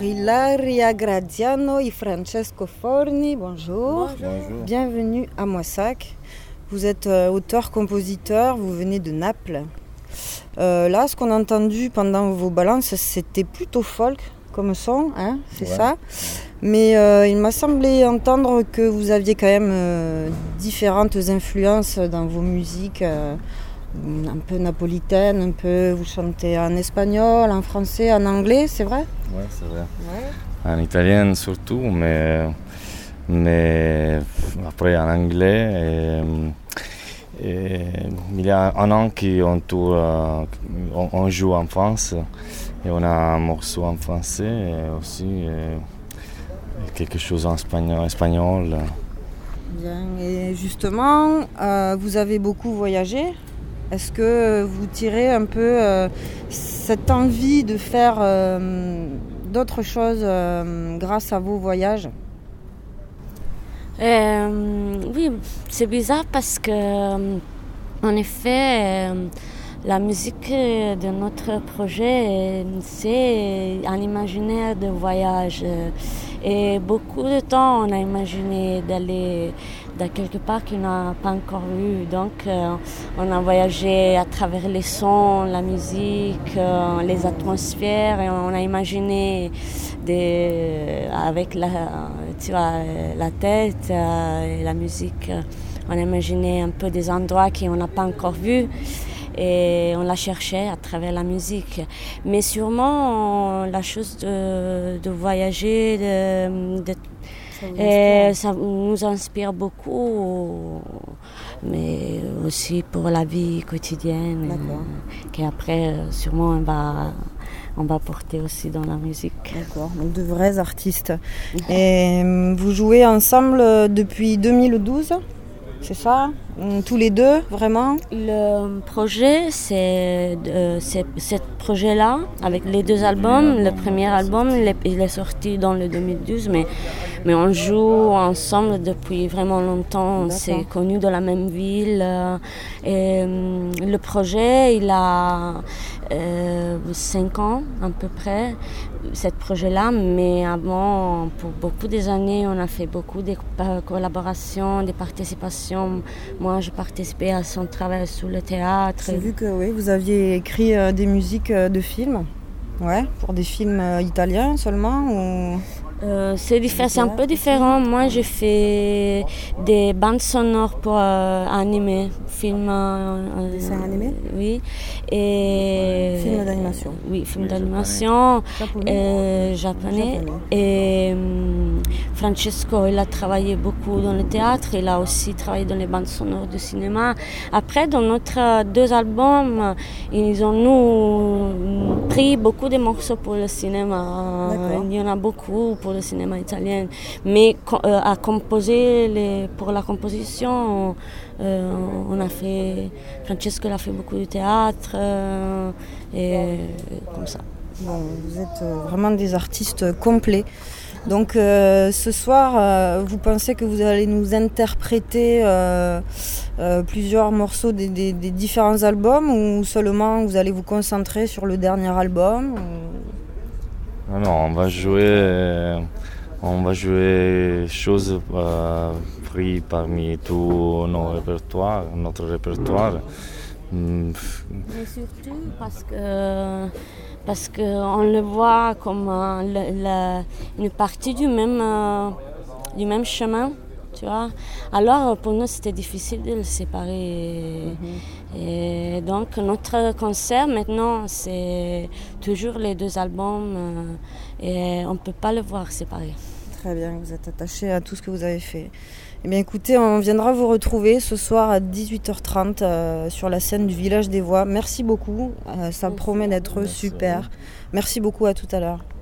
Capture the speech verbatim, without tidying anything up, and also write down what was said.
Ilaria Graziano et Francesco Forni, bonjour. Bonjour. Bienvenue à Moissac. Vous êtes euh, auteur-compositeur, vous venez de Naples. Euh, là, ce qu'on a entendu pendant vos balances, c'était plutôt folk comme son, hein, c'est Ouais. ça. Mais euh, il m'a semblé entendre que vous aviez quand même euh, différentes influences dans vos musiques, euh, un peu napolitaines, un peu, vous chantez en espagnol, en français, en anglais, c'est vrai? Ouais, c'est vrai. Ouais. En italien surtout, mais, mais après en anglais. Et, et il y a un an qu'on tourne, on, on joue en France et on a un morceau en français et aussi et quelque chose en espagnol. espagnol. Bien, et justement, euh, vous avez beaucoup voyagé. Est-ce que vous tirez un peu euh, cette envie de faire euh, d'autres choses euh, grâce à vos voyages? Euh, oui, c'est bizarre parce que, euh, en effet, euh, la musique de notre projet, euh, c'est un imaginaire de voyage. Et beaucoup de temps, on a imaginé d'aller dans quelque part qu'on n'a pas encore vu. Donc, euh, on a voyagé à travers les sons, la musique, euh, les atmosphères, et on a imaginé des, avec la, tu vois, la tête euh, et la musique, on a imaginé un peu des endroits qu'on n'a pas encore vus. Et on l'a cherché à travers la musique. Mais sûrement, la chose de, de voyager, de, de, ça, et ça nous inspire beaucoup, mais aussi pour la vie quotidienne, euh, qu'après, sûrement, on va, on va porter aussi dans la musique. D'accord, donc de vrais artistes. Et vous jouez ensemble depuis deux mille douze ? C'est ça? Tous les deux, vraiment? Le projet, c'est, euh, c'est ce projet-là, avec les deux albums. Le premier album, il est, il est sorti dans le deux mille douze, mais, mais on joue ensemble depuis vraiment longtemps. On s'est connus dans la même ville. Euh, et, euh, le projet, il a euh, cinq ans à peu près, ce projet-là. Mais avant, pour beaucoup des années, on a fait beaucoup de collaborations, de participations. Moi, je participais à son travail sur le théâtre. J'ai vu que oui, vous aviez écrit euh, des musiques euh, de films, ouais, pour des films euh, italiens seulement ou... Euh, c'est, diffé- c'est un peu différent. Moi, j'ai fait des bandes sonores pour euh, animer, films. Euh, Dessins animés? Oui. Et films d'animation. Oui, films d'animation. Japonais. Euh, japonais. japonais. Et um, Francesco, il a travaillé beaucoup dans le théâtre. Il a aussi travaillé dans les bandes sonores du cinéma. Après, dans notre deux albums, ils ont nous pris beaucoup de morceaux pour le cinéma. D'accord. Il y en a beaucoup pour le cinéma italien, mais euh, à composer les, pour la composition, euh, on a fait, Francesco a fait beaucoup de théâtre euh, et comme ça. Bon, vous êtes vraiment des artistes complets. Donc euh, ce soir, euh, vous pensez que vous allez nous interpréter euh, euh, plusieurs morceaux des, des, des différents albums ou seulement vous allez vous concentrer sur le dernier album ou... Non, non, on va jouer, on va jouer choses euh, prises parmi tous nos répertoires, notre répertoire. Mais surtout parce que parce qu'on le voit comme euh, le, le, une partie du même euh, du même chemin, tu vois. Alors pour nous c'était difficile de le séparer. Mm-hmm. Et donc notre concert maintenant c'est toujours les deux albums euh, et on ne peut pas le voir séparé. Très bien, vous êtes attaché à tout ce que vous avez fait. Eh bien écoutez, on viendra vous retrouver ce soir à dix-huit heures trente euh, sur la scène du Village des Voix. Merci beaucoup, euh, ça Merci. promet d'être Merci. super. Merci beaucoup, à tout à l'heure.